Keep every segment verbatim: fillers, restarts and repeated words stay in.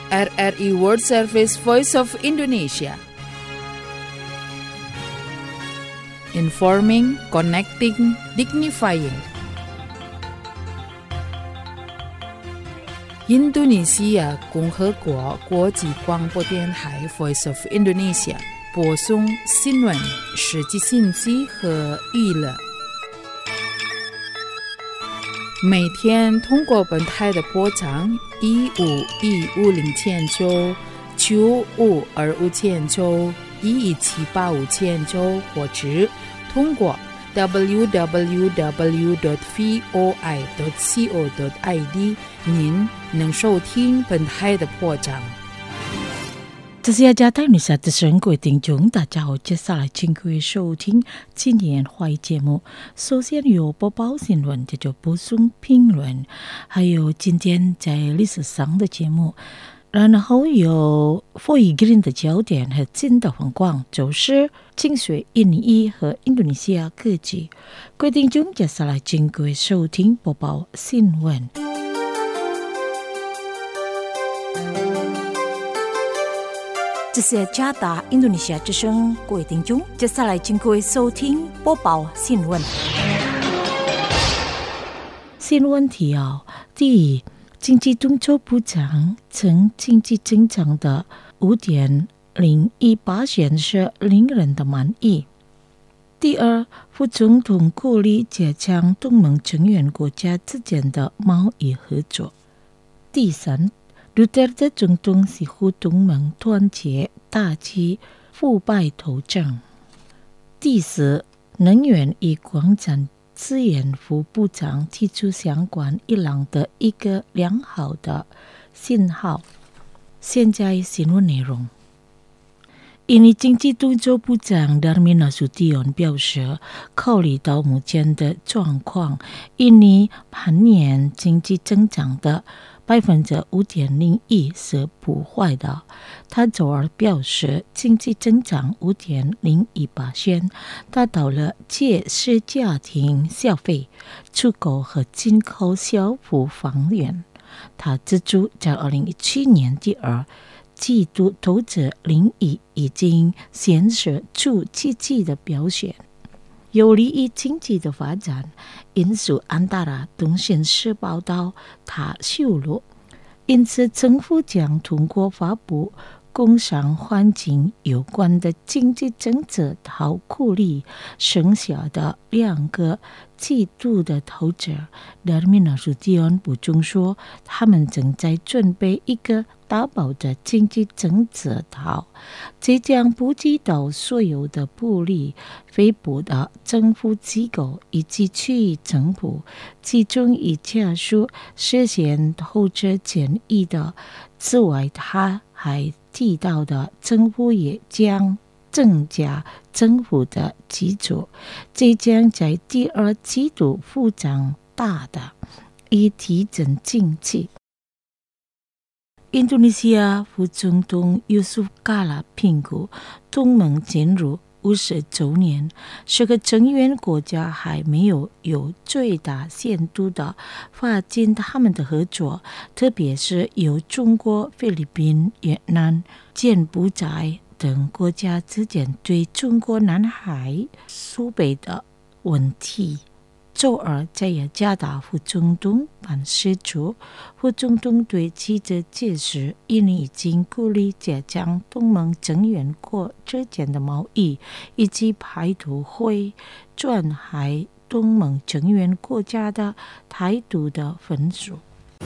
R R I World Service Voice of Indonesia. Informing, connecting, dignifying.印度尼西亚共和国国际广播电台 Voice of Indonesia 播送新闻、实际信息和娱乐。每天通过本台的波长一五一五零千九、九五二五千九、一一七八五千九，或者通过 double-u double-u double-u dot voi dot co dot i d 您能收听本台的波长。 这是雅加泰女萨的神鬼听众，大家好，接下来请各位收听今年华语节目。首先有播报新闻，接着播送评论，还有今天在历史上的节目，然后有佛语个人的焦点和新的环况，就是精髓印尼裔和印度尼西亚各地。各位听众，接下来请各位收听播报新闻。这是加达印度尼西亚之声，各位听众，接下来请各位收听播报新闻。新闻提要：第一，经济动作部长称经济增长的五点零一八显是令人的满意。第二，副总统鼓励加强东盟成员国家之间的贸易合作。第三，杜特尔特总统似乎东盟团结打击腐败投政。第四，能源与矿产资源副部长提出相关伊朗的一个良好的信号。现在新闻内容。印尼经济动作部长 Darmin Nasution 表示，考虑到目前的状况，印尼盘年经济增长的百分之五点零一是不坏的。他周二表示，经济增长五点零一八%，达到了借势家庭消费、出口和进口消费方面。他指出，在二零一七年第二季度投资领域已经显示出积极的表现，有利于经济的发展。因素安达拉东线市报道，他修路，因此政府将通过发布工商环境有关的经济政策，好鼓励剩下的两个季度的投资。Darmin Nasution补充说，他们正在准备一个大包的经济政策套，这将普及到所有的部里、非部的政府机构以及区域政府，其中以加速实现投资建议的。此外，他还提到的政府也将增加政府的基础，这将在第二季度幅长大的，以提振经济。印度尼西亚副总统 Yusuf Kala 评估东盟进入五十周年，十个成员国家还没有有最大限度的发展他们的合作，特别是由中国、菲律宾、越南、柬埔寨等国家之间对中国南海苏北的问题。周二在雅加达副总统办事处，副总统对记者解释，印尼已经鼓励加强东盟成员国之间的贸易，以及排除会转海东盟成员国家的态度的分数。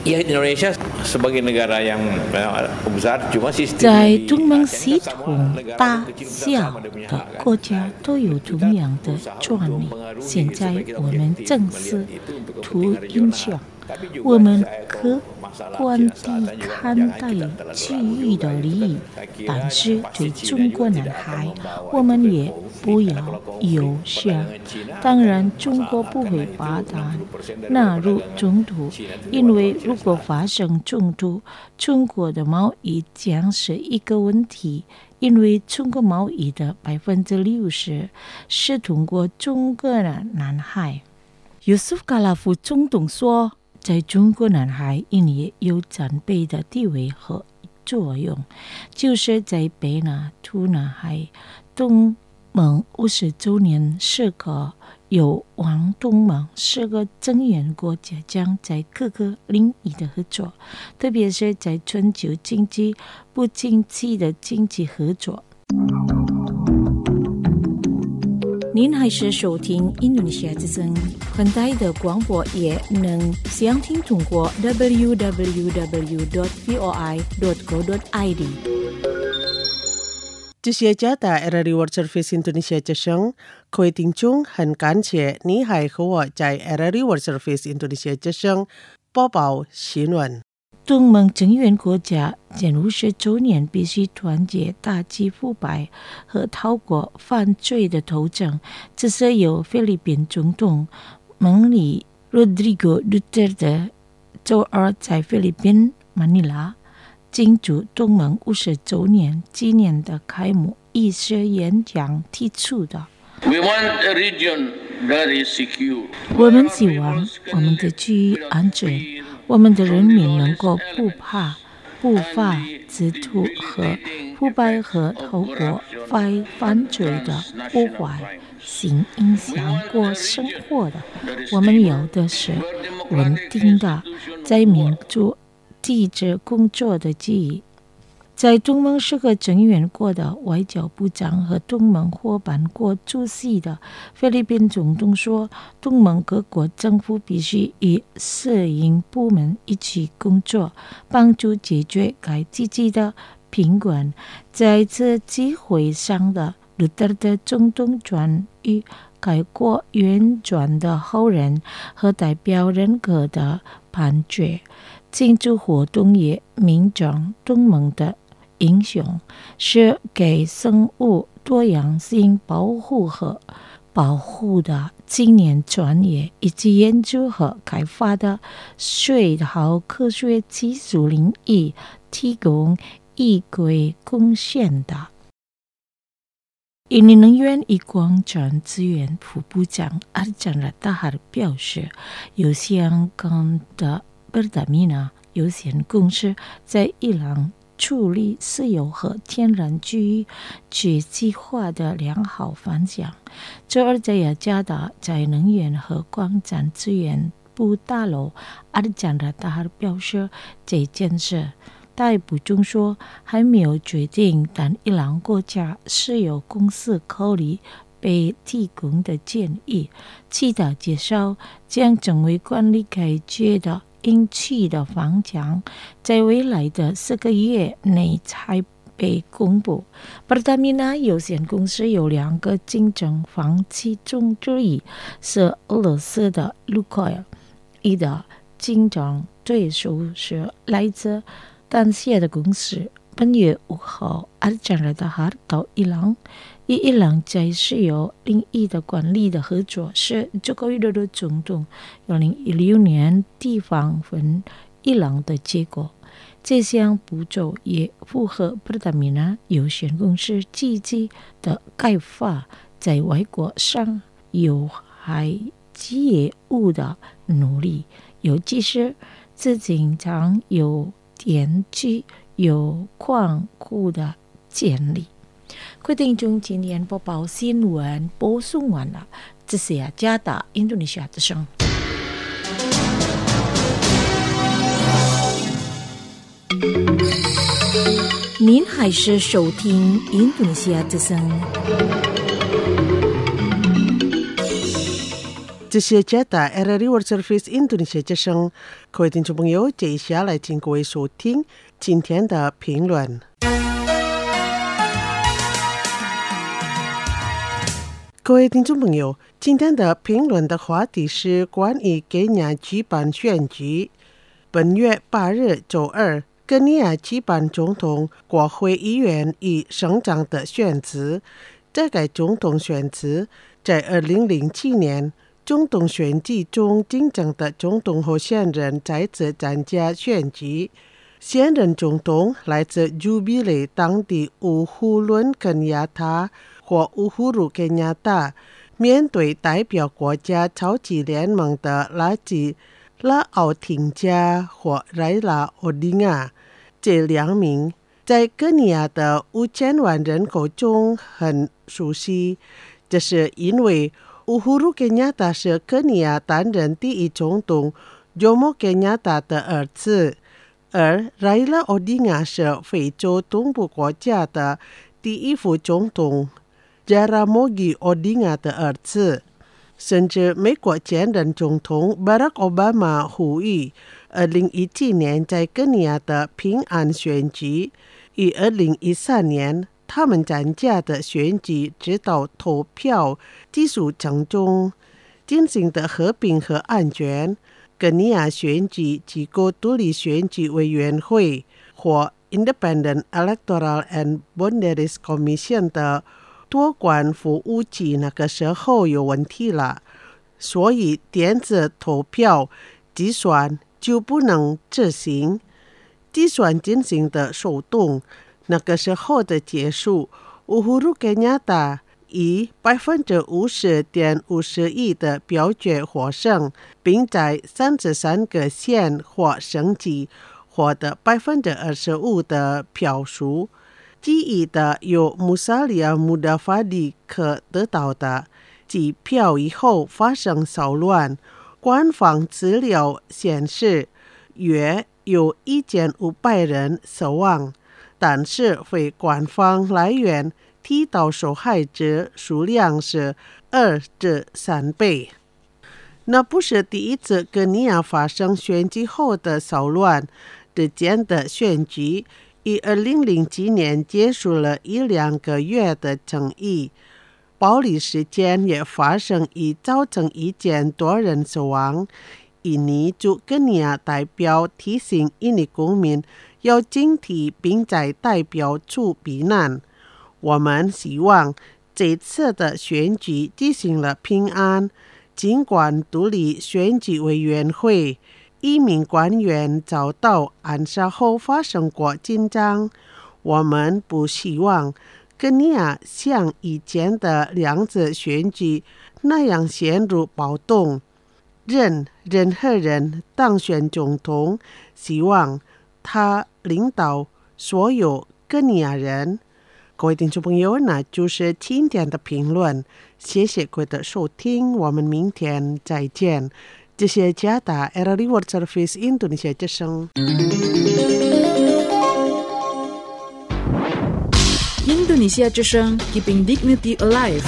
在东盟系统大小的国家都有同样的专利，现在我们正是图影响，我们客观地看待区域的利益，但是对中国南海，我们也不要有想。当然，中国不会把它纳入冲突，因为如果发生冲突，中国的贸易将是一个问题。因为中国贸易的百分之六十是通过中国的南海。Yusuf Kala 副总统说，在中国南海，印尼有战备的地位和作用，就是在北拿图南海东盟五十周年是个有往东盟四个成员国家将在各个领域的合作，特别是在全球经济不景气的经济合作。您还是收听印度尼西亚之声，很大的广播也能详听通过 double u double u double u dot voi dot co dot i d。 这些家的 R R I World Service Indonesia 之声，各位听众很感谢你还和我在 R R I World Service Indonesia 之声播报新闻。 东盟成员国家前五十周年必须团结打击腐败和逃过犯罪的斗争，这是由菲律宾总统蒙里 Rodrigo Duterte 周二在菲律宾马尼拉庆祝东盟五十周年纪念的开幕仪式演讲提出的。 We want a region that is secure. 我们希望我们的区域安全，我们的人民能够不怕、不发之徒和腐败和透过犯犯罪的破坏性影响过生活的。我们有的是稳定的在民主体制工作的记忆。在东盟是个成员国的外交部长和东盟伙伴国主席的菲律宾总统说，东盟各国政府必须与摄影部门一起工作，帮助解决该自己的贫困。在这机会上的杜特尔特总统转与该国原转的后人和代表人格的判决，庆祝活动也名称东盟的英雄，是给生物多样性保护和保护的青年专业以及研究和开发的水稻科学技术领域提供一轨贡献的。印尼能源与光电资源副部长阿赞拉达哈表示，由香港的贝达米纳有限公司在伊朗处理石油和天然气去计划的良好方向。周二在雅加达在能源和光电资源部大楼，阿赞拉达哈表示这件事。他补充说，还没有决定，但伊朗国家石油公司考虑被提供的建议。其他介绍将成为管理该界的引气的方向，在未来的四个月内才被公布。Pertamina 有限公司有两个竞争方，其中之一是俄罗斯的卢克尔，一的竞争对手是来自丹谢的公司。本月五号，阿赞拉达哈到伊朗，与伊朗在石油领域的管理的合作是佐科维多多总统二零一六年地方分伊朗的结果。这项步骤也符合 Pertamina 有限公司积极的开发在外国上有害业务的努力，尤其是资金上有电机有矿库的建立。各位听众，今天播报新闻播送完了，这是雅加达印度尼西亚之声。您还是收听印度尼西亚之声。 这是加达 R R I World Service Indonesia 之声，各位听众朋友，接下来请各位收听今天的评论。各位听众朋友，今天的评论的话题是关于肯亚举办选举。本月八日周二，肯亚举办总统、国会议员与省长的选举。在该总统选举，在二零零七年总统选举中竞争的总统候选人再次参加选举。现任总统来自 Jubilee 党的乌呼伦肯亚塔或乌呼鲁肯亚塔，面对代表国家超级联盟的拉吉拉奥廷加或莱拉奥丁亚。 这两名在哥尼亚的五千万人口中很熟悉，这是因为乌胡鲁肯亚达是哥尼亚担任第一总统jomo肯亚达的儿子，而莱拉奥迪亚是非洲东部国家的第一副总统Jaramogi Odinga 的儿子。甚至美国前任总统 Barack Obama 呼吁二零一七年在哥尼亚的平安选举，以二零一三年他们参加的选举直到投票技术当中进行的和平和安全。哥尼亚选举机构独立选举委员会或 Independent Electoral and Boundaries Commission 的多管服务器那个时候有问题了，所以电子投票计算就不能执行。计算进行的手动，那个时候的结束，乌胡鲁肯亚达以百分之五十点五十一的表决获胜，并在三十三个县或省级获得百分之二十五的票数。其余的由穆萨利亚·穆达法迪可得到的，计票以后发生骚乱。官方资料显示，约有一千五百人死亡，但是非官方来源提到受害者数量是二至三倍。那不是第一次哥尼亚发生选举后的骚乱，之间的选举以二零零七年结束了一两个月的争议，暴力事件也发生，已造成一千多人死亡。印尼驻哥尼亚代表提醒印尼公民要警惕并在代表处避难。我们希望这次的选举进行了平安，尽管独立选举委员会一名官员遭到暗杀后发生过紧张，我们不希望哥尼亚像以前的两次选举那样陷入暴动。任任何人当选总统，希望他领导所有哥尼亚人。各位听众朋友，那就是今天的评论，谢谢各位的收听，我们明天再见。这些加达 R R I World Service Indonesia 之声。 印度尼西亚之声 Keeping Dignity Alive。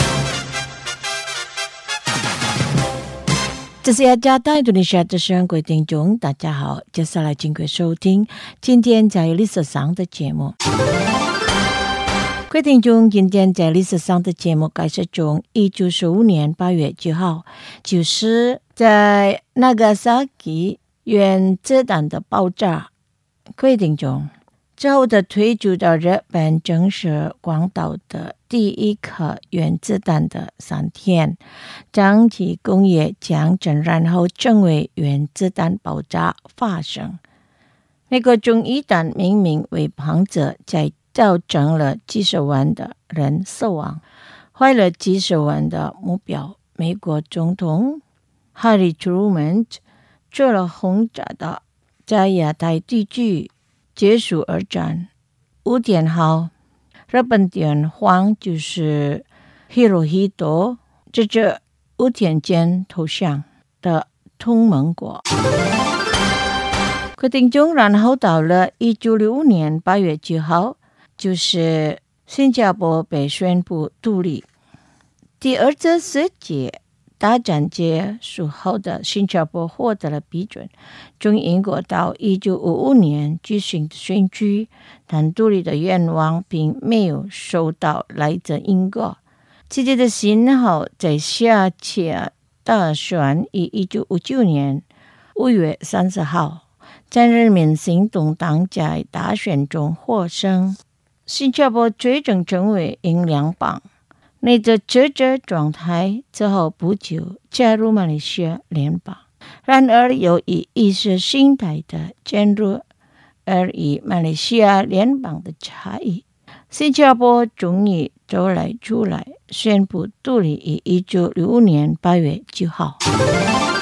这是加达印度尼西亚之声，各位听众大家好，接下来请各位收听今天在历史上的节目。各位听众，今天在历史上的节目开始中，一九四五年八月九号，就是在那个萨基原子弹的爆炸。各位听众，之后的推出的日本正式广岛的第一颗原子弹的三天，长期工业将震然后成为原子弹爆炸发生。美国中一弹命名为庞者，在造成了几十万的人死亡，坏了几十万的目标。美国总统哈里·tru鲁曼做了轰炸的，在亚太地区结束二战。五天后，日本天皇就是Hirohito，这这五天间投降的同盟国。各位听众，然后到了一九六五年八月九号，就是新加坡被宣布独立。第二次世界大战结束后的新加坡获得了批准，从英国到一九五五年举行的选举，但独立的愿望并没有受到来自英国积极的信号。在下届大选于一九五九年五月三十号，在人民行动党在大选中获胜，新加坡最终成为英联邦。内在这这状态之后不久加入马来西亚联邦。然而由于意识形态的渐入而与马来西亚联邦的差异，新加坡终于走来出来宣布独立于一九六五年八月九号。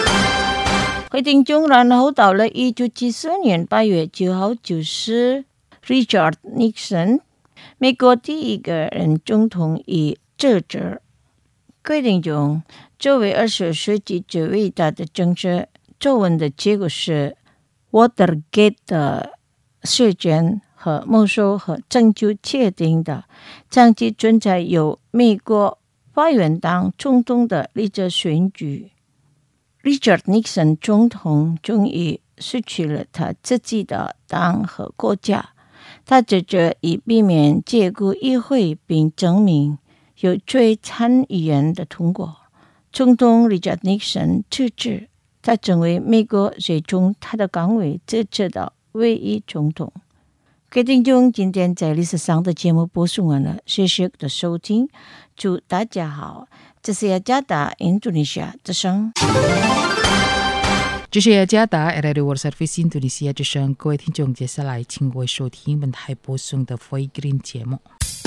会听众，然后到了一九七四年八月九号，就是 Richard Nixon， 美国第一个任总统以这职规定中作为二十世纪最伟大的政治皱纹的结果是 Watergate 的事件和没收和证据确定的长期存在由美国发源党总统的立着选举。Richard Nixon 总统终于失去了他自己的党和国家，他这着以避免解雇议会并证明有罪参议员的通过。总统 Richard Nixon 辞职，他成为美国最终他的岗位支持的唯一总统。各位听众，今天在历史上的节目播送完了，谢谢的收听，祝大家好。这是雅加达印度尼西亚之声。 这是雅加达 Radio World Service 印度尼西亚之声。各位听众，接下来请各位收听本台播送的 Foy Green 节目。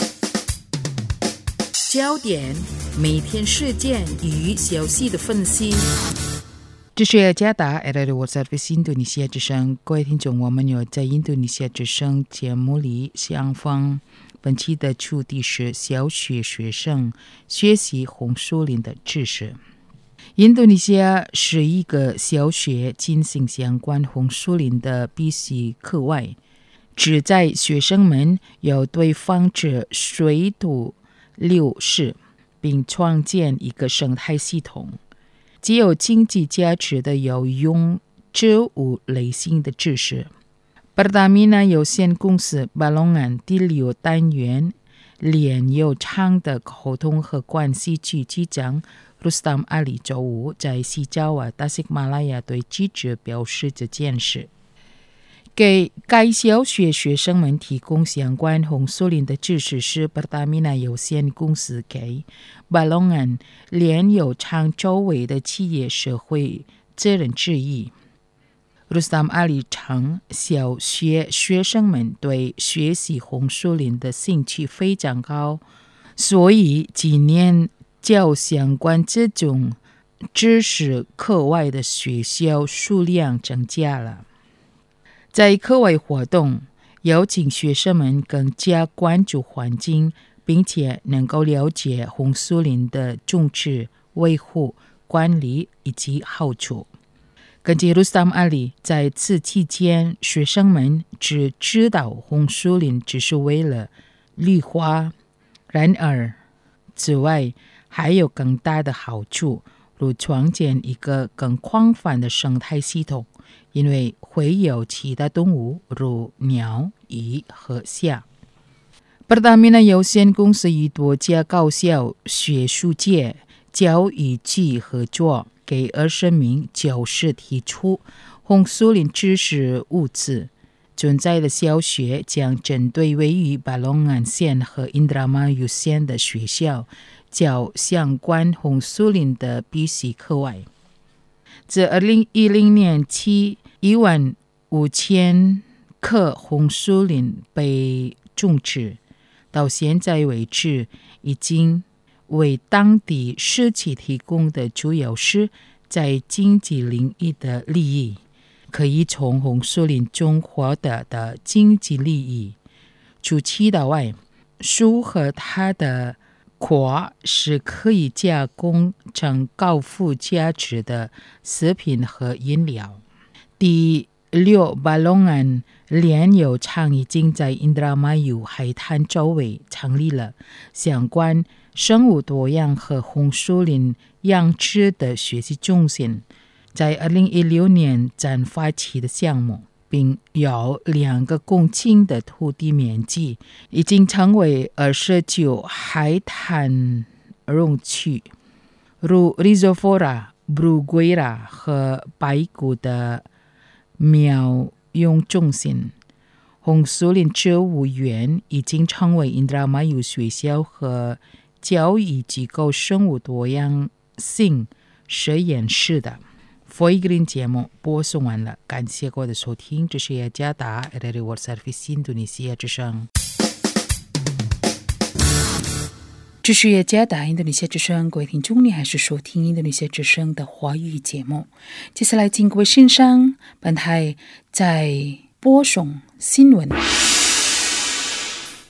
焦点，每天事件与消息的分析。这是雅加达 Radio World Service 印度尼西亚之声。各位听众，我们有在印度尼西亚之声节目里相逢。本期的主题是小学学生学习红树林的知识。印度尼西亚是一个小学进行相关红树林的必修课外，旨在学生们要对防止水土流失，并创建一个生态系统。既有经济价值的有用植物类型的知识。Pertamina 有限公司 Balongan 第六单元炼油厂的沟通和关系局局长 Rustam Ali 周五在西爪哇达西马拉雅对记者表示这件事，给该小学学生们提供相关红树林的知识是 Pertamina 有限公司给 Balongan 炼油厂周围的企业社会责任之一。Rustam Ali 称，小学学生们对学习红树林的兴趣非常高，所以今年教相关这种知识课外的学校数量增加了。在课外活动，邀请学生们更加关注环境，并且能够了解红树林的种植、维护、管理以及好处。根据 Rustam Ali， 在此期间，学生们只知道红树林只是为了绿化，然而此外还有更大的好处，如创建一个更广泛的生态系统，因为会有其他动物如鸟、鱼和虾。Pertamina 有限公司与多家高校、学术界、教育局合作，给二十名教师提出红树林知识物资。存在的小学将针对位于巴隆安县和 Indramayu 县的学校教相关红树林的必修课外。自二零一零年起，一万五千棵红树林被种植，到现在为止，已经为当地社区提供的主要是在经济领域的利益，可以从红树林中获得的经济利益。除此之外，树和它的果是可以加工成高附加值的食品和饮料。第六巴隆安炼油厂已经在 Indramayu 海滩周围成立了相关生物多样和红树林养殖的学习中心，在二零一六年展发起的项目，并有两个公顷的土地面积，已经成为二十九海滩容区，如 Rhizophora、Bruguera 和白骨的苗用中心。红树林植物园已经成为 Indramayu 学校和教育机构生物多样性实验室的。Foy Green 节目播送完了，感谢各位的收听，这是雅加达 Radio World Service 印度尼西亚之声。这是雅加达印度尼西亚之声，各位听众，你还是收听印度尼西亚之声的华语节目。接下来请各位欣赏本台在播送新闻。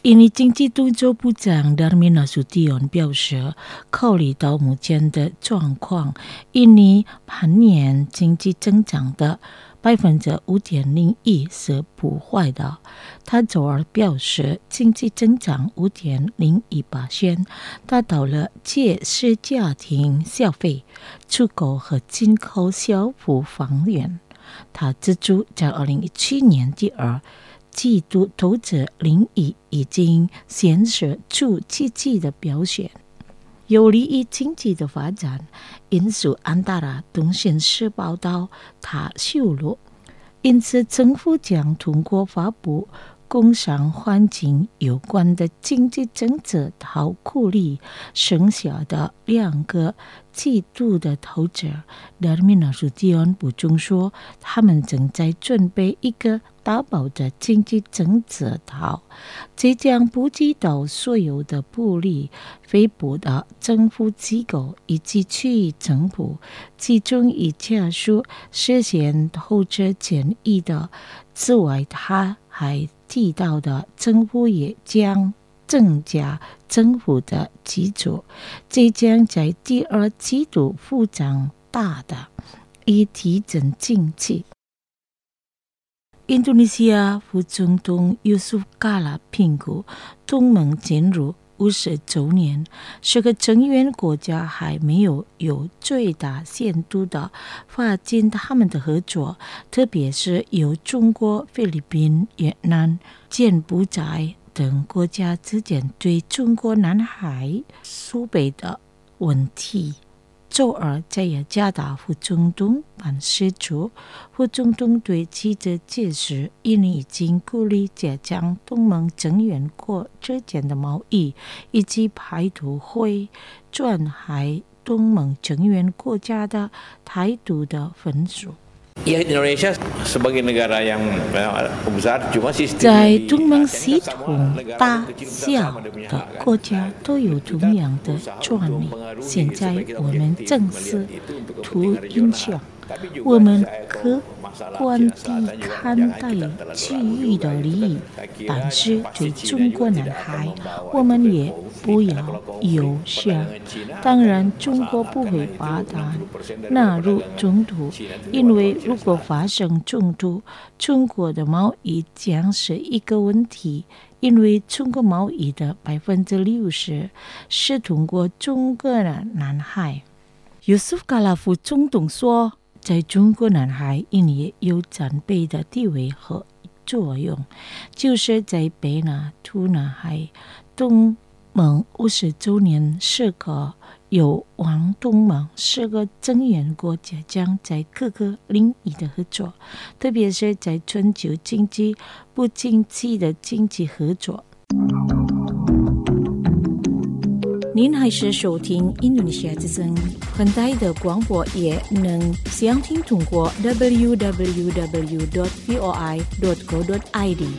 印尼经济动作部长 Darmin Nasution 表示，考虑到目前的状况，印尼盘年经济增长的百分之五点零一是不坏的。他周二表示，经济增长五点零一%，达到了届时家庭消费、出口和进口小幅放缓。他指出，在二零一七年第二季度投资领域已经显示出积极的表现，有利于经济的发展。因素安达拉通讯社报道，他透露，因此政府将通过发布工商环境有关的经济政策，好鼓励剩下的两个季度的投资。Darmin Nasution补充说，他们正在准备一个大包的经济政策套，这将波及到所有的部里、非部的政府机构以及区域政府，其中以加速实现投资建议的。此外，他还提到的，政府也将增加政府的基础，这将在第二季度幅长大的，以提振经济。印度尼西亚副总统 Yusuf Kala 评估东盟进入五十周年，这个成员国家还没有有最大限度的发展他们的合作，特别是由中国、菲律宾、越南、柬埔寨等国家之间对中国南海苏北的问题。周二在雅加达副总统办事处，副总统对记者解释，印尼已经鼓励加强东盟成员国之间的贸易，以及排除会转海东盟成员国家的态度的分数。在东盟系统大小的国家都有同样的专利，现在我们正是图影响，我们客观地看待区域的利益，但是对中国南海，我们也不要有想。当然，中国不会把它纳入冲突，因为如果发生冲突，中国的贸易将是一个问题，因为中国贸易的百分之六十是通过中国的南海。Yusuf Kala 副总统说，在中国南海，印尼有战备的地位和作用，就是在北南、土南海东盟五十周年时刻，有望东盟十个成员国家将在各个领域的合作，特别是在全球经济不景气的经济合作。您还是收听印度尼西亚之声，很大的广播也能详听通过 double-u double-u double-u dot v o i dot co dot i d。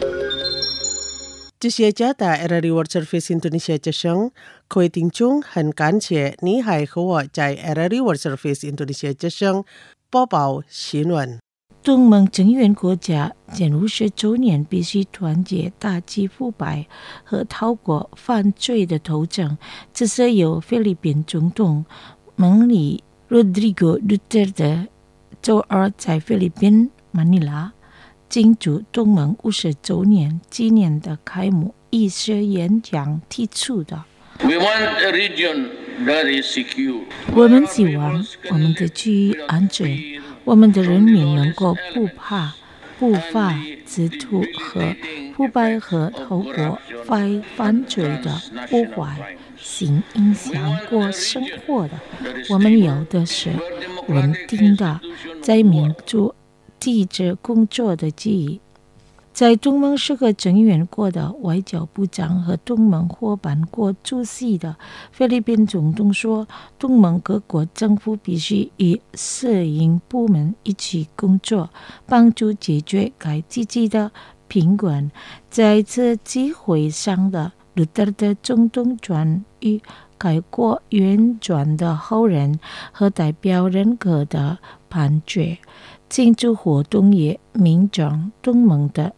这些家的 R R I World Service Indonesia 之声，各位听众很感谢你还和我在 R R I World Service Indonesia 之声播报新闻。 东盟成员国家前五十周年必须团结打击腐败和逃过犯罪的斗争，这是由菲律宾总统孟里 Rodrigo Duterte 周二在菲律宾马尼拉庆祝东盟五十周年纪念的开幕仪式演讲提出的。 We want a region that is secure. 我们希望我们的区域安全，我们的人民能够不怕、不发之徒和腐败和透过犯犯罪的破坏性影响过生活的。我们要的是稳定的在民主体制工作的记忆。在东盟十个成员国的外交部长和东盟伙伴国主席的菲律宾总统说，东盟各国政府必须与私营部门一起工作，帮助解决该积极的贫困。在此机会上的杜特尔特总统转与该国原转的后人和代表人格的判决庆祝活动也明证东盟的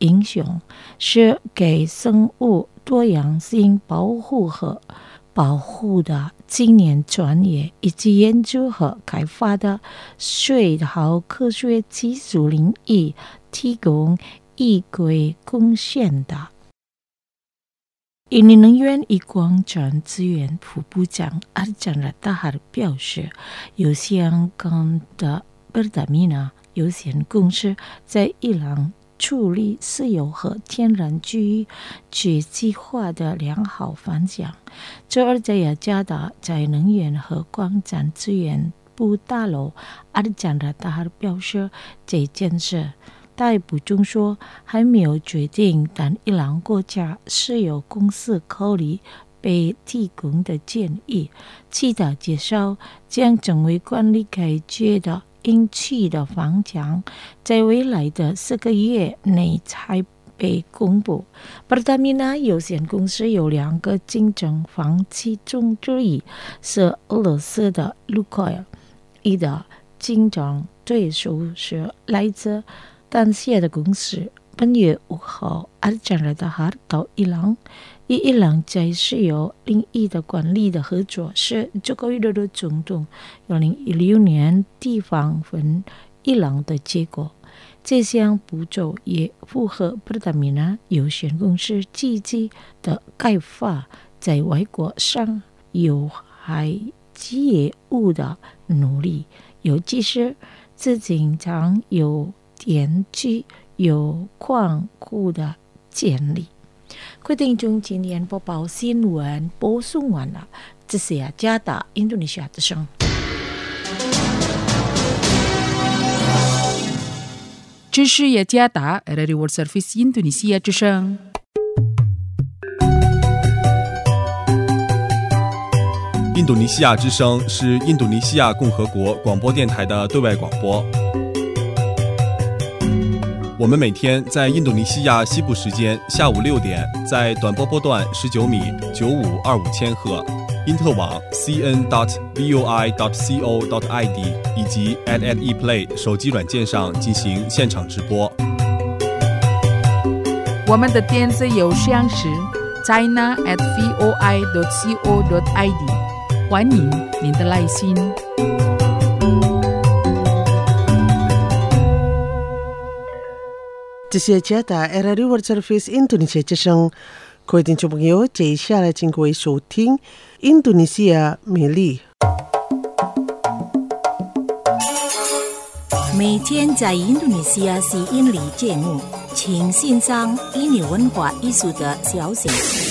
影响是给生物多样性保护和保护的青年专业以及研究和开发的水稻科学技术领域提供宝贵贡献的。印尼能源与光电资源副部长阿赞拉达哈表示，由香港的Pertamina有限公司在伊朗处理石油和天然气具计划的良好方向。这而在雅加达在能源和光电资源部大楼阿赞拉达哈表示，这件事他补充说，还没有决定，但伊朗国家石油公司考虑被提供的建议。其他介绍将成为管理该局的应去的方向，在未来的四个月内才被公布。Pertamina 有限公司有两个竞争方，其中之一是俄罗斯的卢克尔，一的竞争对手是来自丹谢的公司。本月五号，阿赞拉达哈到伊朗，与伊朗在石油领域的管理的合作是这个月的总统二零一六年地方分伊朗的结果。这项步骤也符合Pertamina有限公司积极的开发在外国上有害企业物的努力，尤其是资金上有电机有广阔的潜力。各位听众，今天播报新闻播送完了，这是雅加达印度尼西亚之声。 这是雅加达 R R I World Service 印度尼西亚之声。 印度尼西亚之声是印度尼西亚共和国广播电台的对外广播。我们每天在印度尼西亚西部时间下午六点，在短波波段十九米九五二五千赫、因特网 c n dot voi dot co dot i d 以及 at at ePlay 手机软件上进行现场直播。 我们的电子邮箱是 china at voi dot co dot i d， 欢迎您的来信。 这是加达 R R I World Service 印度尼西亚之声，各位听众朋友，接下来请各位收听印度尼西亚美丽。 每天在印度尼西亚是印尼节目，请欣赏印尼文化艺术的消息。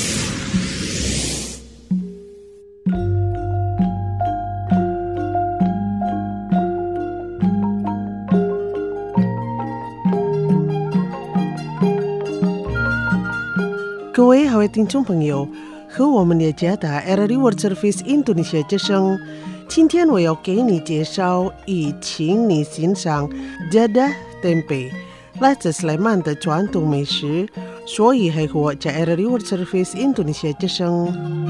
各位好，听众朋友，和我们的加达 R R I World Service 印度尼西亚之声，今天我要给你介绍以请你欣赏 Jadah Tempe， 来自斯莱曼的传统美食，所以还和我在 R R I World Service 印度尼西亚之声。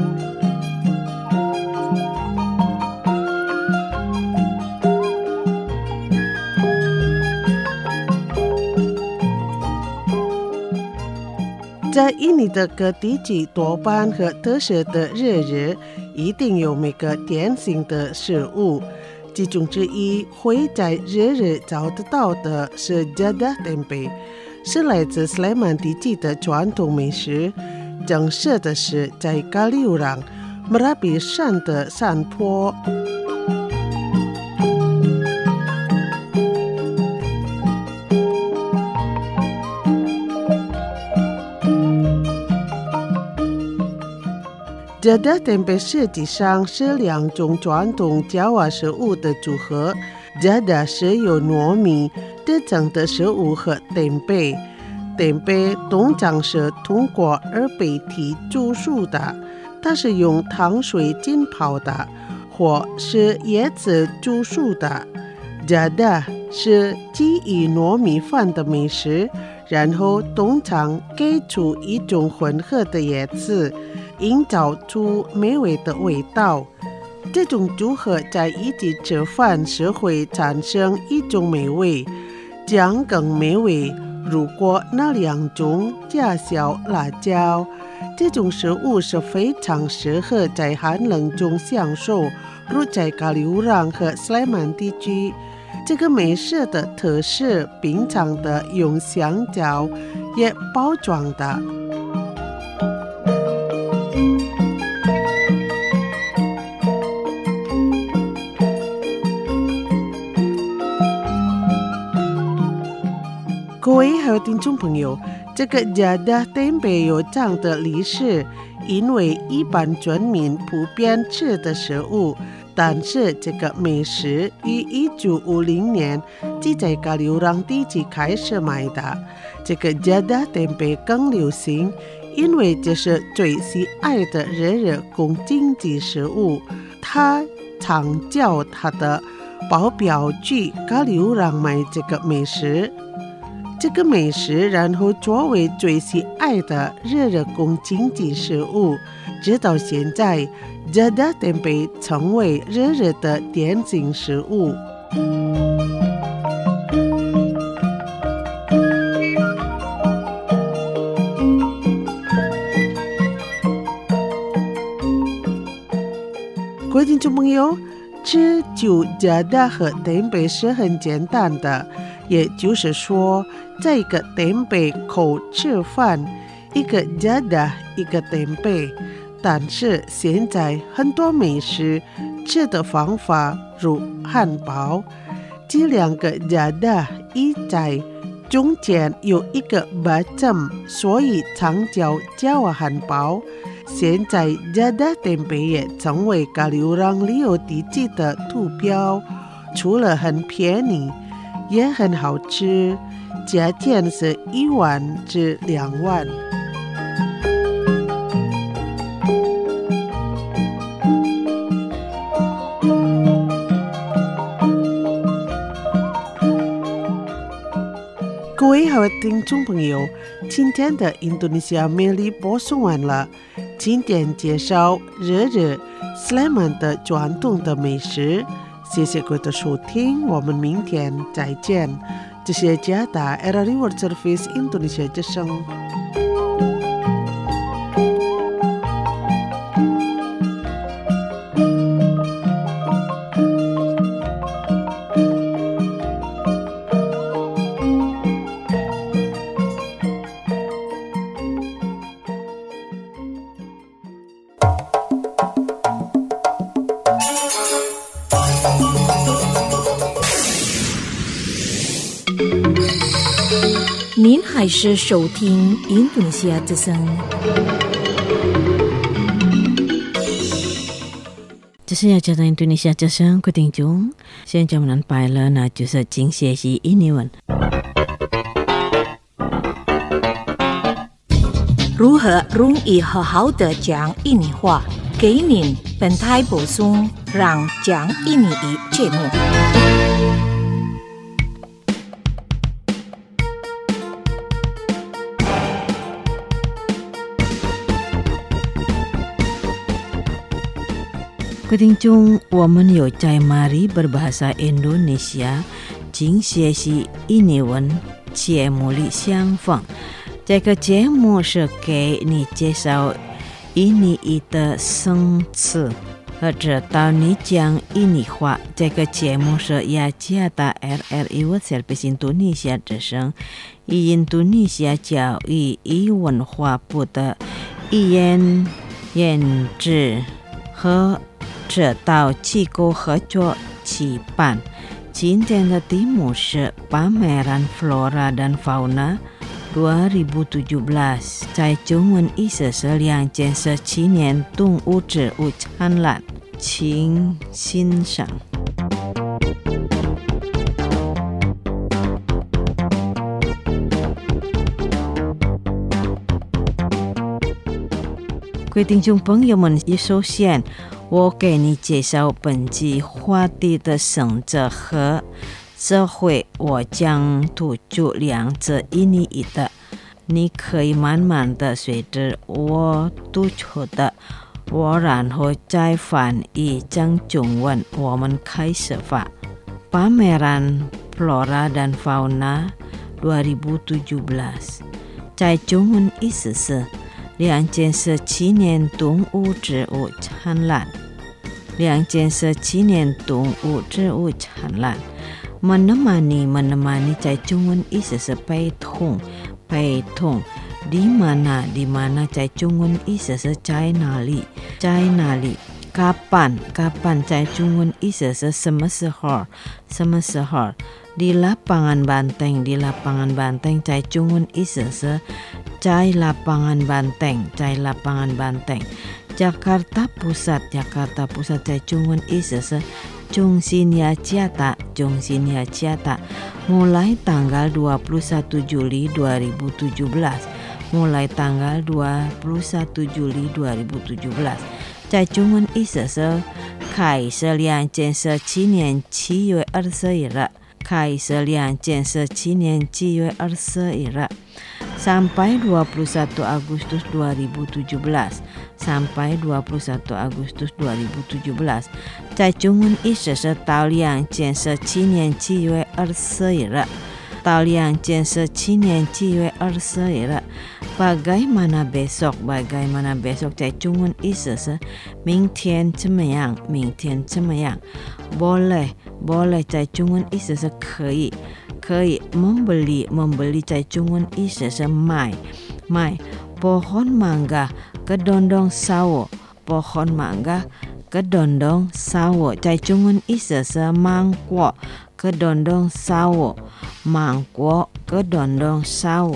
在印尼的各地区多半和特色的热日一定有每个典型的食物，其中之一会在热日找得到的是 Jadah Tempe， 是来自斯莱曼地区的传统美食。正式的是在咖喱乌朗 Merapi 山的山坡。Jadah Tempe 实际上是两种传统加瓦食物的组合。Jadah 是由糯米制成的食物和 Tempe。Tempe 通常是通过二倍体煮熟的，它是用糖水浸泡的，或是椰子煮熟的。Jadah 是基于糯米饭的美食，然后通常给出一种混合的叶子，营造出美味的味道。这种组合在一起吃饭时会产生一种美味，这样更美味， 如果那两种加小辣椒，这种食物是非常适合在寒冷中享受，如在加流浪和斯莱曼地区。这个美食的特色平常的用香蕉也包装的。各位还有听众朋友，这个加达天贝有这样的历史，因为一般村民普遍吃的食物，但是这个美食于一九五零年即在加流浪地区开始卖的。这个加达天贝更流行，因为这是最喜爱的热热宫经济食物，它常叫它的保镖去加流浪卖这个美食。这个美食然后作为最喜爱的热热宫经济食物，直到现在加达天贝成为热热的点心食物。各位听众朋友，吃酒加达和天贝是很简单的，也就是说在一个天贝口吃饭，一个加达，一个天贝。但是现在很多美食吃的方法如汉堡，这两个加达一在中间有一个 bottom， 所以常叫加瓦汉堡。现在加达天贝也成为加流浪旅游地区的图标，除了很便宜，也很好吃，价钱是一万至两万。各位好听众朋友，今天的印度尼西亚美丽播送完了。今天介绍热热斯莱曼的传统的美食，谢谢各位的收听，我们明天再见。这是加达 R R I World Service Indonesia 之声。 您还是收听印度尼西亚之声。这是加拿大印度尼西亚之声，各位听众，现在我们安排了呢，就是今学期印尼文。如何容易好好的讲印尼话？给您本台补充让讲印尼语节目。各位听众，我们有在 Mari Berbahasa Indonesia 精学习印尼文节目里相逢。这个节目是给你介绍印尼语的生词，或者到你讲印尼话。这个节目是雅加达 R R I World Service Indonesia 之声，以印度尼西亚教育与文化部的语言研制和指导机构合作举办。今天的题目是 Pameran Flora dan Fauna dua ribu tujuh belas， 在中文意思是两千十七年动物植物展览，请欣赏。各位听众朋友们，首先我给你介绍本期话题的生者和这回我将突出两者印尼语的，你可以慢慢的随着我突出的，我然后再翻译成中文。我们开始吧。Pameran Flora dan Fauna dua ribu tujuh belas。在中文意思是两件事七年动物植物产卵，两件事七年动物植物产卵。menemani menemani 在中文意思是陪同陪同。di mana di mana 在中文意思是在哪里在哪里。kapan kapan 在中文意思是什么时候什么时候。di lapangan banteng di lapangan banteng 在中文意思是在 lapangan banteng 在 lapangan banteng。Jakarta Pusat Jakarta Pusat 在中文意思是中心Yachiata中心Yachiata。mulai tanggal dua puluh satu Juli dua ribu tujuh belas mulai tanggal dua puluh satu Juli dua ribu tujuh belas。在中文意思是开始两件事七年七月二十一日开始两件事七年七月二十一日。sampai dua puluh satu Agustus dua ribu tujuh belas sampai dua puluh satu Agustus dua ribu tujuh belas。在中文意思是到两件事七年七月二十一日到两件事七年七月二十一日。bagaimana besok bagaimana besok 在中文意思是明天怎么样明天怎么样。boleh boleh 在中文意思是可以可以。membeli membeli 在中文意思是买买。pohon mangga kedondong sawo pohon mangga kedondong sawo 在中文意思是芒果 kedondong sawo 芒果 kedondong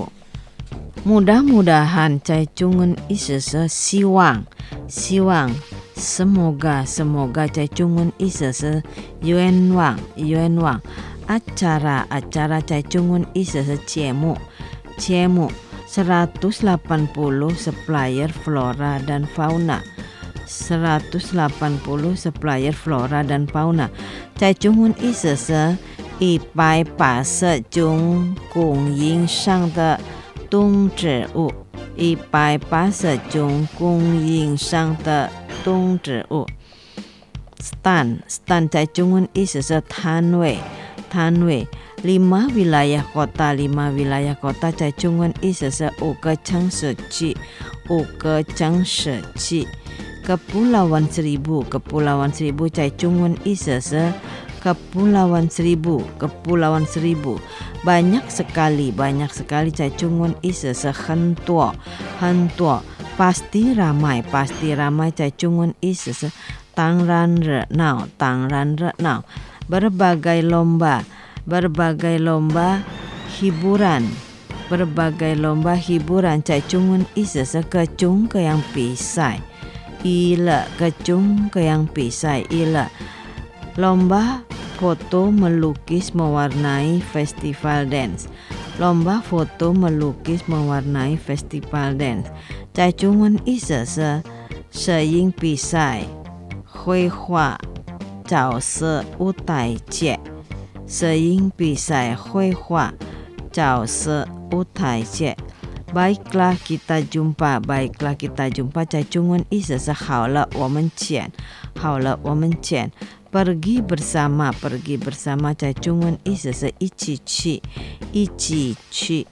sawo。mudah-mudahan 在中文意思是希望希望。semoga semoga 在中文意思是愿望愿望。acara acara 在中文意思是节目节目。seratus delapan puluh supplier flora dan fauna seratus delapan puluh supplier flora dan fauna 在中文意思是一百八十种供应商的动植物一百八十种供应商的动植物。stand stand 在中文意思是摊位摊位。lima wilayah kota lima wilayah kota 在中文意思是五个城市区五个城市区。kepulauan seribu kepulauan seribu 在中文意思是 kepulauan seribu kepulauan seribu。banyak sekali banyak sekali 在中文意思是很多很多。pasti ramai pasti ramai 在中文意思是当然热闹当然热闹。berbagai lomba berbagai lomba hiburan berbagai lomba hiburan 在中文意思是各种各样比赛娱乐各种各样比赛娱乐。lomba foto melukis mewarnai festival dance lomba foto melukis mewarnai festival dance 在中文意思是摄影比赛绘画早市舞台节摄影比赛绘画早市舞台节。baiklah kita jumpa baiklah kita jumpa 在中文意思是好了我们见好了我们见。pergi bersama pergi bersama 在中文意思是一起去一起去。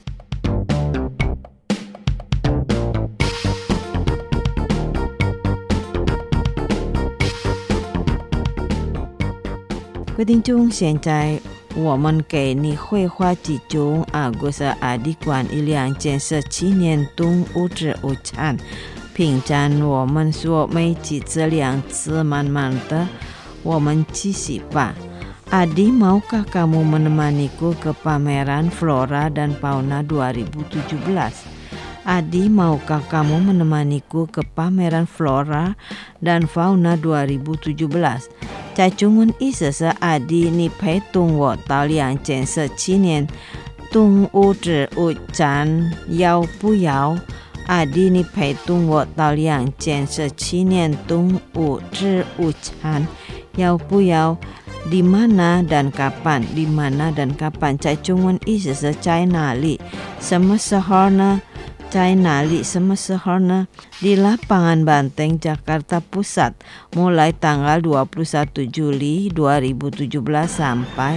各位听众，现在我们给你绘画几种阿古斯阿迪关于两件事七年动物植物产。平常我们说没几次两次慢慢的我们继续吧。Adi, maukah kamu menemaniku ke pameran Flora dan Fauna dua ribu tujuh belas? Adi, maukah kamu menemaniku ke pameran Flora dan Fauna dua ribu tujuh belas? 在中文意思是阿弟，你陪同我到两件事七年动物植物展，要不要？阿弟，你陪同我到两件事七年动物植物展，要不要？ Di mana dan kapan? Di mana dan kapan? 在中文意思是在哪里？什么时候呢？在哪里？什么时候呢？ Di Lapangan Banteng, Jakarta Pusat, mulai tanggal dua puluh satu Juli dua ribu tujuh belas sampai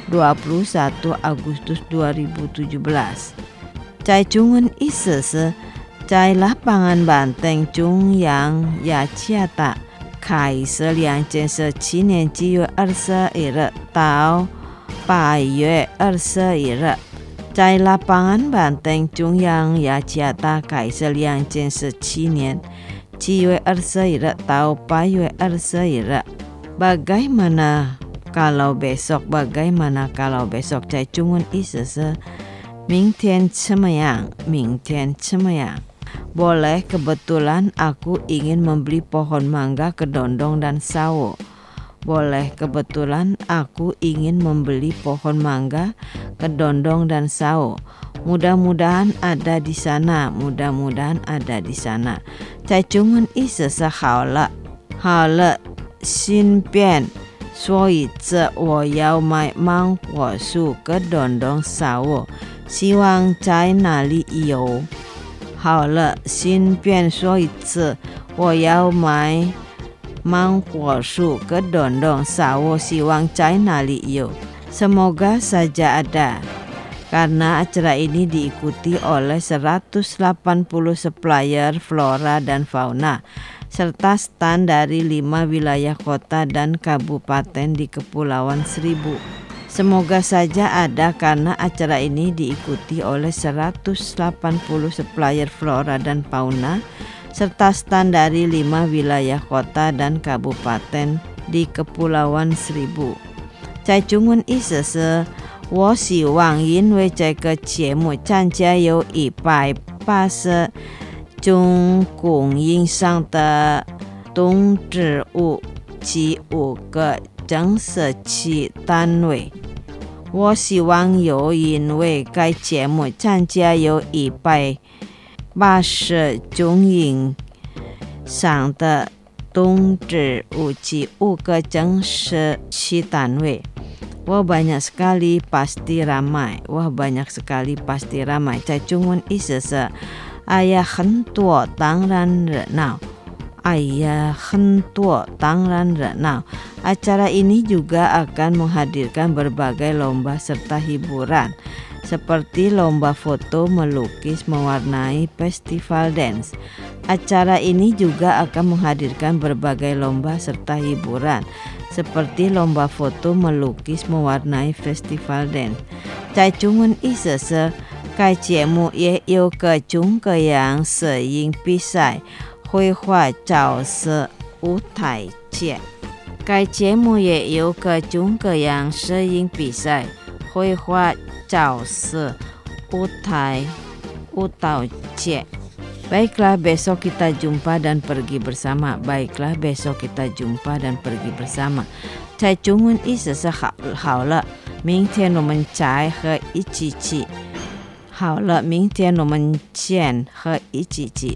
dua puluh satu Agustus dua ribu tujuh belas. Cai Chungun Isese Cai lapangan banteng Chung Yang Ya Chiata开设两千十七年七月二十一日到八月二十一日，在lapangan banteng Chung Yang Ya Chiata开设两千十七年七月二十一日到八月二十一日。Bagaimana kalau besok? Bagaimana kalau besok? Cai Chungun Isese 明天怎么样？明天怎么样？Boleh, kebetulan aku ingin membeli pohon mangga kedondong dan sawo. Boleh, kebetulan aku ingin membeli pohon mangga kedondong dan sawo. Mudah-mudahan ada di sana. Mudah-mudahan ada di sana. Cai Chungun Isese 好了，好了，新变。所以这我要买芒果树kedondong sawo。希望在哪里有？好了，新变，所以这我要买芒果树kedondong sawo。希望在哪里有？ Semoga saja ada. Karena acara ini diikuti oleh seratus delapan puluh supplier flora dan fauna serta stand dari lima wilayah kota dan kabupaten di Kepulauan Seribu. Semoga saja ada karena acara ini diikuti oleh seratus delapan puluh supplier flora dan fauna serta stand dari lima wilayah kota dan kabupaten di Kepulauan Seribu. Cai Chungun Isese 我希望因为这个节目参加有一百八十种供应商的动植物及五个增设器单位。我希望有因为该节目参加有一百八十种供商的动植物及五个增设器单位。Wah banyak sekali pasti ramai. Wah banyak sekali pasti ramai. Cai Chungun Isese 哎呀很多当然热闹。哎呀很多当然热闹。Acara ini juga akan menghadirkan berbagai lomba serta hiburan seperti lomba foto, melukis, mewarnai, festival dance. Acara ini juga akan menghadirkan berbagai lomba serta hiburan seperti lomba foto, melukis, mewarnai, festival dance. Cai Chungun Isese 该节目也有各种各样摄影比赛、绘画角色、舞台节。该节目也有各种各样摄影比赛、绘画角色、舞台舞蹈节。Baiklah, besok kita jumpa dan pergi bersama. Baiklah, besok kita jumpa dan pergi bersama. Cai Chungun Isese 好了，明天我们再和一起去。好了，明天我们见和一起去。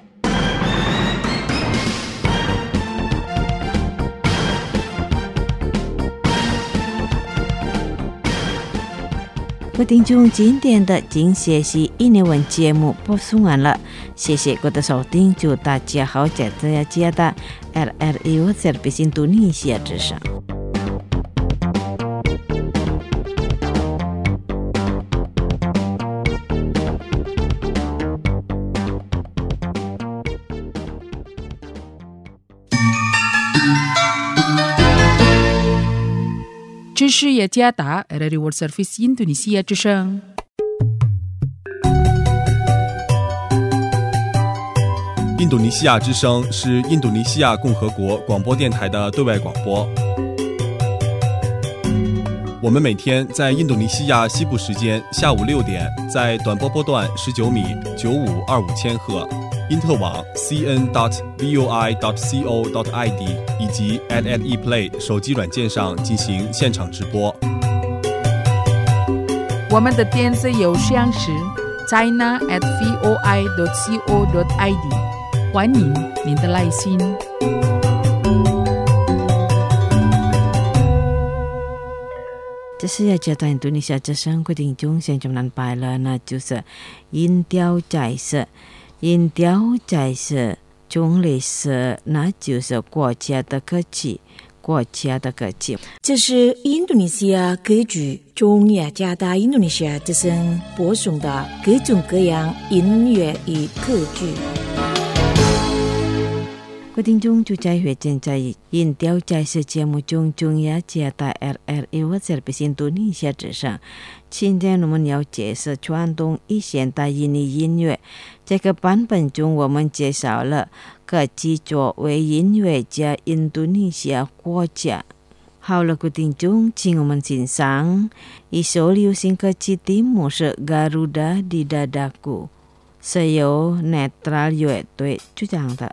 各位听众，今天的精学习印尼文节目播送完了，谢谢各位的收听，祝大家好，在这家的 R R I World Service Indonesia 之上。 知识也加达 R R I World Service Indonesia 之声。 印度尼西亚之声是印度尼西亚共和国广播电台的对外广播。我们每天在印度尼西亚西部时间下午六点，在短波波段十九米九五二五千赫，因特网 c n dot voi dot co dot i d 以及 at at ePlay 手机软件上进行现场直播。 我们的电子邮箱是 china at voi dot co dot i d， 欢迎您的来信。 这是要接到印度尼西亚之声各位听众先中南拜了，那就是音调在色，音调在色中类色，那就是国家的科技， 国家的歌曲。 这是印度尼西亚歌剧中雅加达印度尼西亚之声播送的各种各样音乐与歌剧。 各位听众，就在月正在音调在是节目中中雅加达 R R I 或者是印度尼西亚之声。今天我们要介绍传统与现代印尼音乐。这个版本中，我们介绍了各制作为音乐家印度尼西亚国家。好了，各位听众，请我们欣赏一首流行歌曲，题目是 Garuda di Dadaku， 是由 Netral 乐队主唱的。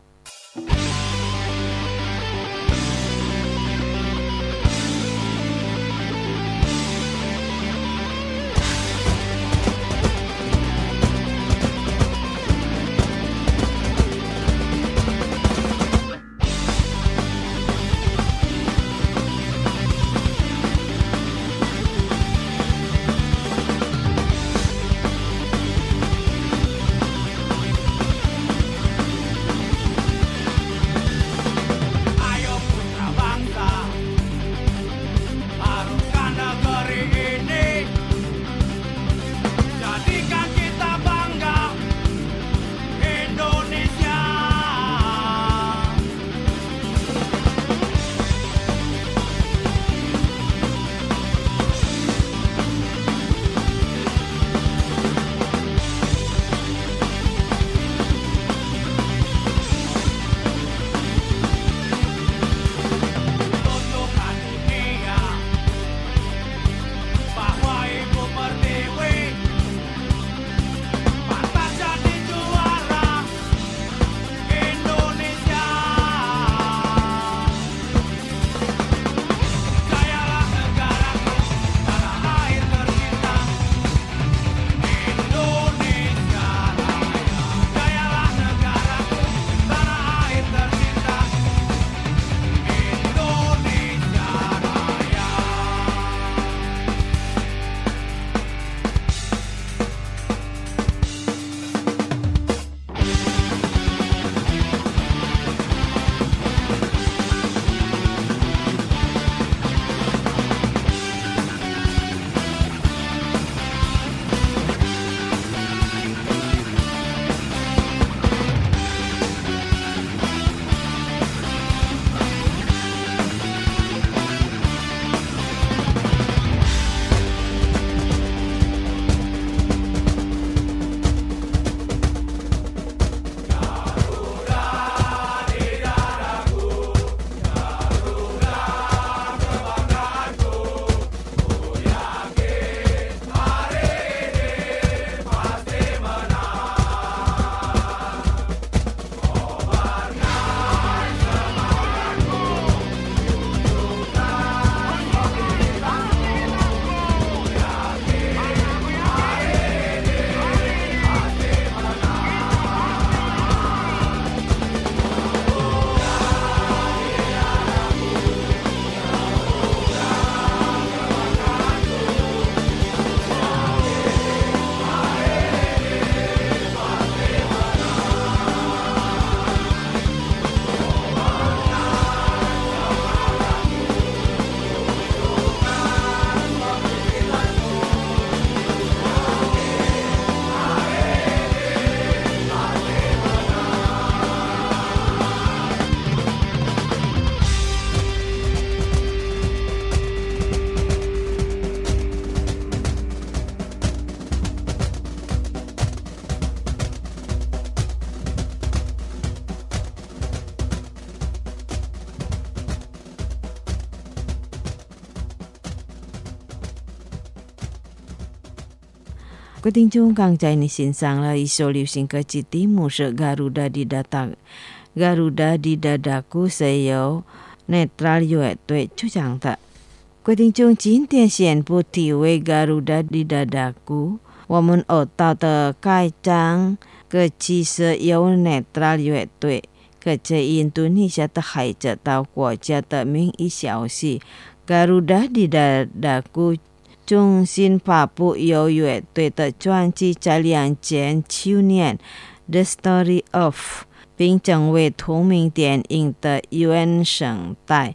各位听众，刚才你欣赏了一首流行歌曲，题目是 Garuda di Dadaku。Garuda di Dadaku 是由 Netral 乐队主唱的。各位听众，今天宣布题为 Garuda di Dadaku， 我们学到的该章歌曲是由 Netral 乐队各在印度尼西亚的海者到国家的名义消息。Garuda di Dadaku中心发布由乐队的专辑在两千九年 The Story of 并成为同名电影的原声带。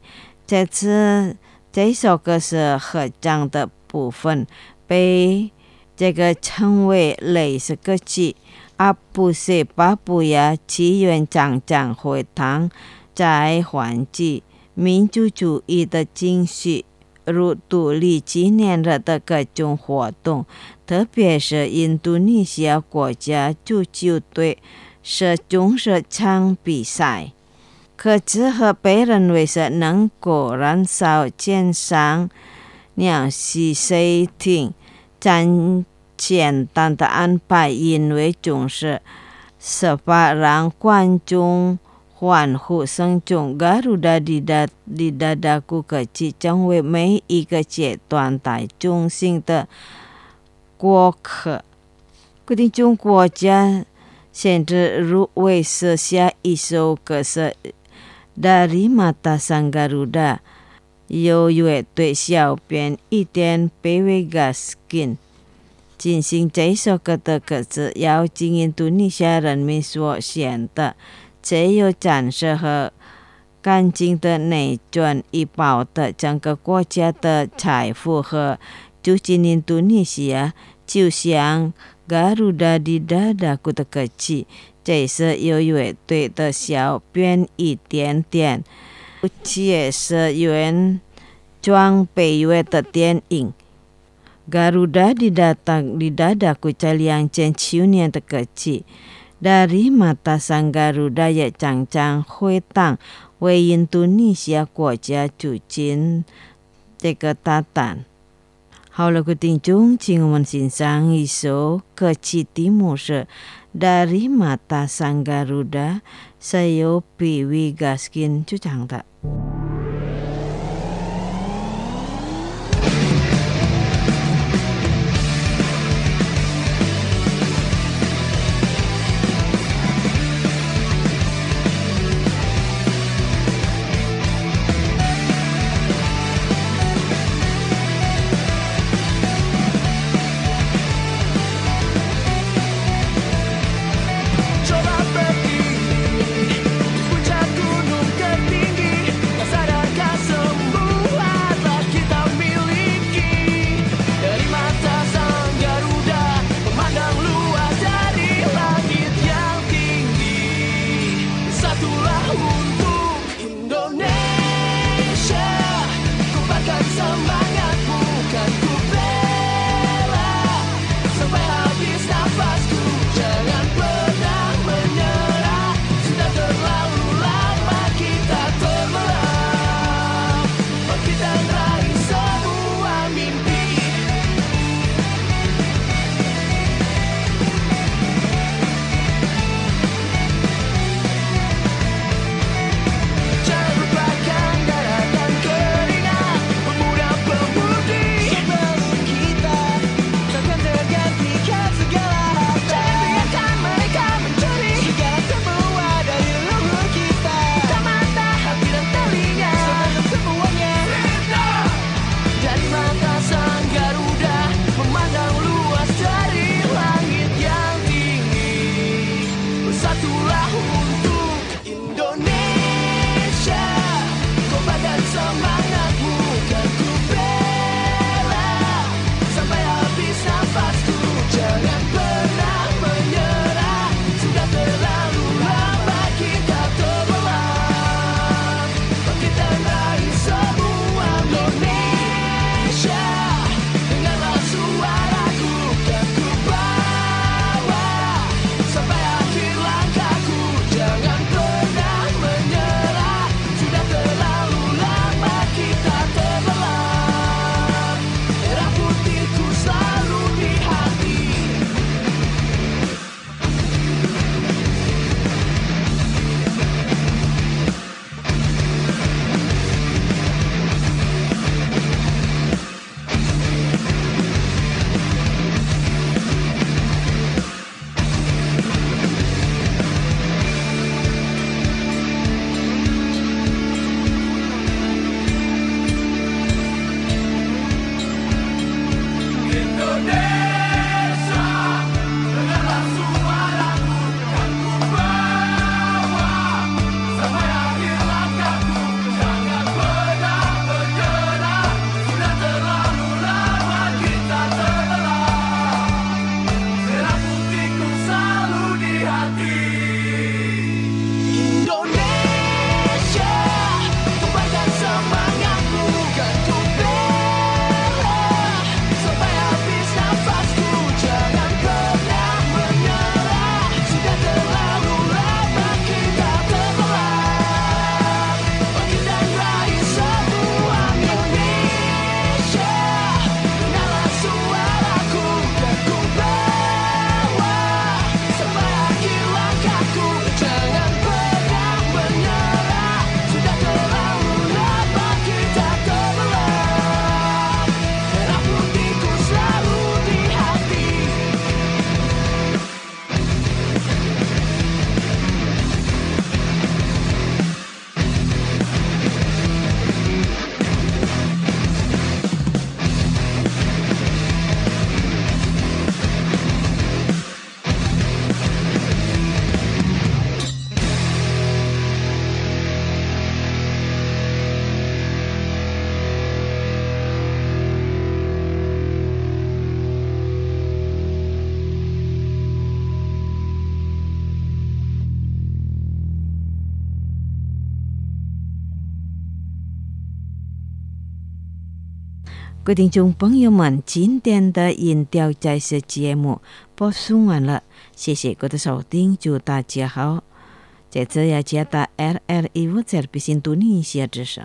这次这首歌是合唱的部分，被这个称为类似歌曲。阿布塞巴布亚起源长长会堂在环境民主主义的精绪，如独立纪念日的各种活动，特别是印度尼西亚国家足球队是中式场比赛。可知和被认为是能够燃烧健伤鸟系水艇战简单的安排，因为总是设法让观众欢呼声中 Garuda Didadaku 歌曲成为每一个阶段带中心的国歌。决定中国家现在入围是下一首歌是 Dari Mata Sang Garuda， 由乐队小编一点 Pewegaskin 进行这首歌的歌词，邀请印度尼西亚人民所选的，只有展示和干净的内转以保的整个国家的财富和促进印度尼西亚就像 Garuda Didadaku 的歌曲。这是由乐队的小编一点点，也是原装北越的电影 Garuda Didadaku 在两千九年的歌曲。Dari Mata Sang Garuda 也常常回荡为印度尼西亚国家促进这个大胆。好了，各位听众，请我们欣赏一首歌曲，题目是 Dari Mata Sang Garuda， 是由 Pewegaskin 主唱的。 Coba pergi puncak gunung tertinggi. 各位听众朋友们，今天的音调在这节目播送完了，谢谢各位的收听，祝大家好。在这呀，加大 R R I Service Indonesia 之声。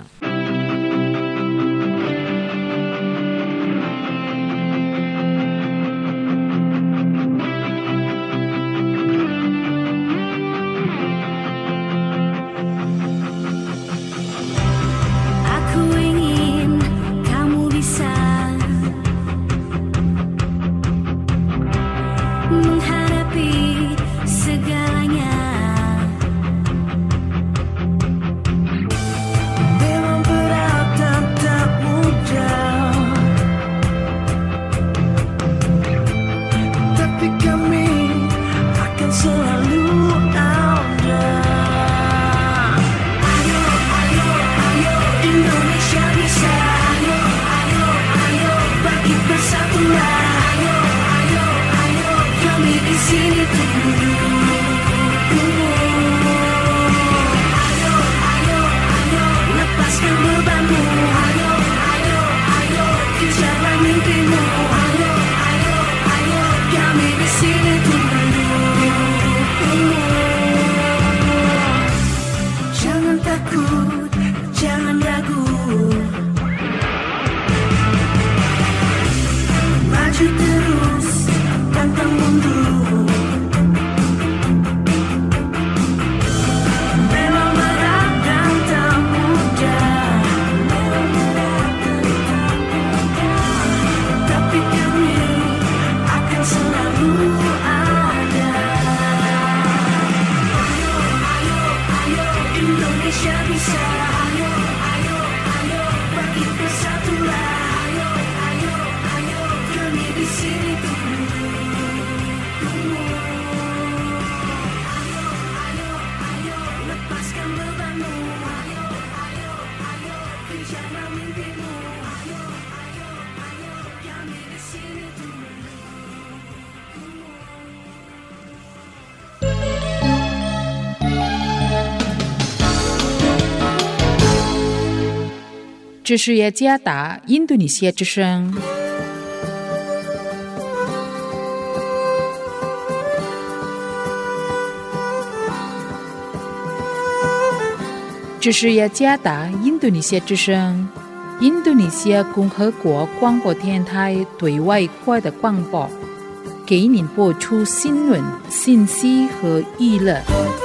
这是雅加达印度尼西亚之声。这是雅加达印度尼西亚之声，印度尼西亚共和国广播电台对外国的广播，给您播出新闻、信息和娱乐。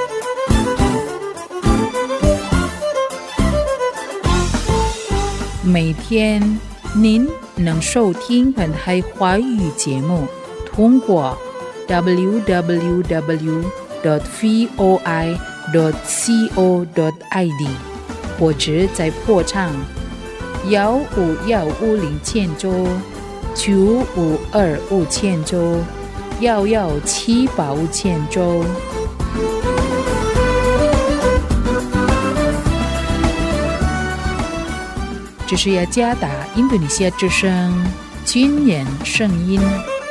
每天您能收听本台华语节目，通过 double-u double-u double-u dot voi dot co dot i d 或者在波长幺五幺五零千周、九五二五千周、幺幺七八五千周。这是雅加达印度尼西亚之声军人声音。